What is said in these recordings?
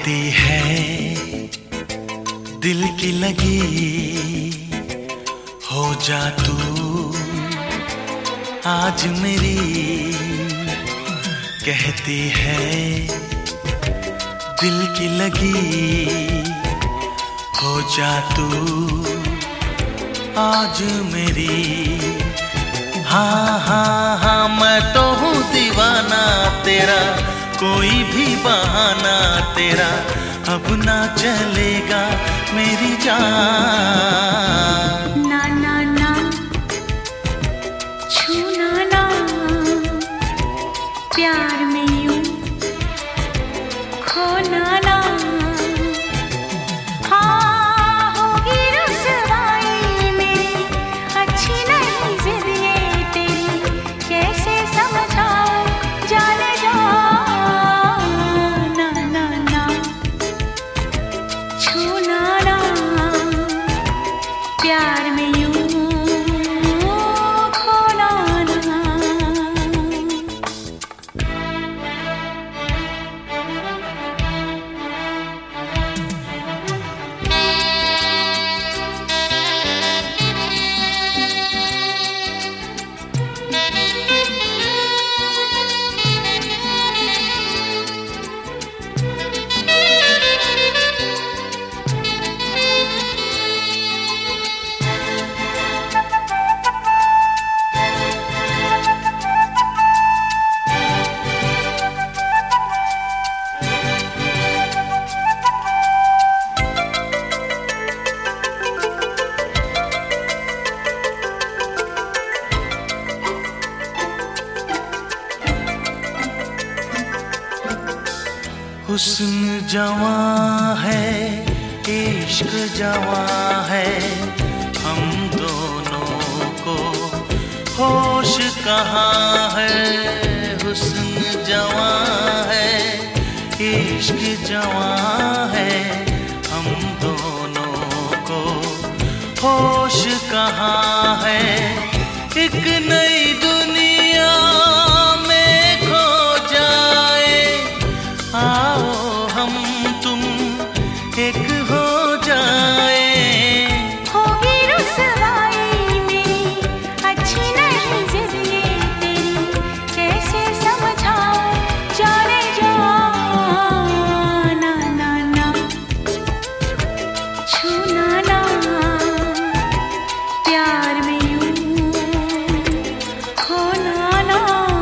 कहती है दिल की लगी, हो जा तू आज मेरी। कहती है दिल की लगी, हो जा तू आज मेरी। हाँ हाँ हाँ मैं तो हूँ दीवाना तेरा, कोई भी बहाना तेरा अब ना चलेगा मेरी जान। ना ना ना छूना ना, प्यार में यूं खोना ना। हाँ होगी रुसवाई मेरी, अच्छी नहीं जिद ये तेरी, कैसे समझाऊं जाने जा। ना ना ना छूना ना, प्यार में यूं खोना ना। हुस्न जवां है, इश्क जवां है, हम दोनों को होश कहाँ है। हुस्न जवां है, इश्क जवां है, हम दोनों को होश कहाँ है। एक नई दुनिया में खो जाए, आओ हम तुम एक हो जाए। होगी रुसवाई मेरी, अच्छी नहीं जिद ये तेरी, कैसे समझाऊं जाने जा। ना ना ना छूना ना, प्यार में यूं खोना ना।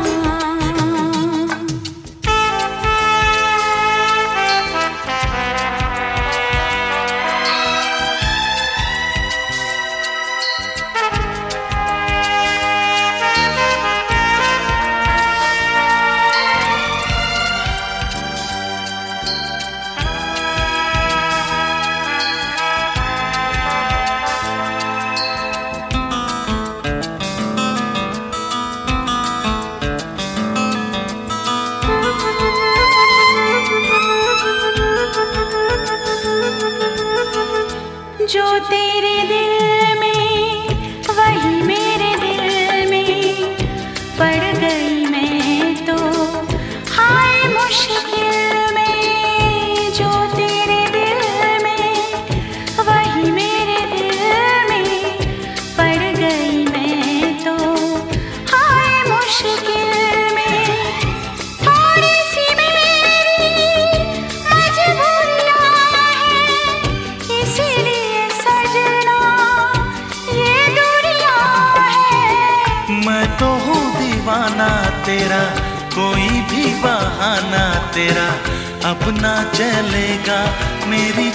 जो तेरे दिल में वही मेरे दिल में, पड़ गई मैं तो हाय मुश्किल में। जो तेरे दिल में वही मेरे दिल में, पड़ गई मैं तो हाय मुश्किल में। थोड़ी सी मेरी मजबूरियां हैं, इसीलिए सजना ये दूरियां हैं। मैं तो हूँ दीवाना तेरा, कोई भी बहाना तेरा अब ना चलेगा मेरी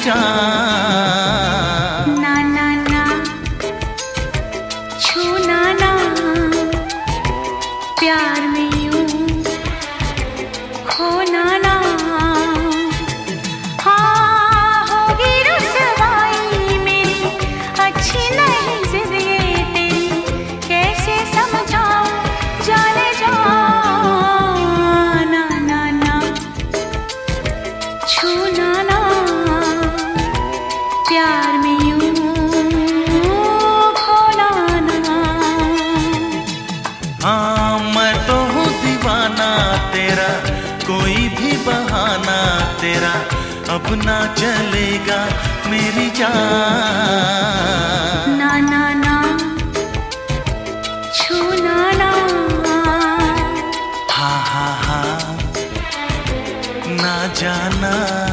जान। ना ना ना छूना ना, प्यार में यूं खोना ना। हाँ होगी रुसवाई मेरी, अच्छी नहीं जिद ये तेरी, कैसे समझाऊं जाने जा। ना ना ना छूना ना, प्यार में यूं खोना ना। हाँ मैं तो हूँ दीवाना तेरा, कोई भी बहाना तेरा अब ना चलेगा मेरी जान। ना ना ना छूना ना, हा हा हा ना जाना।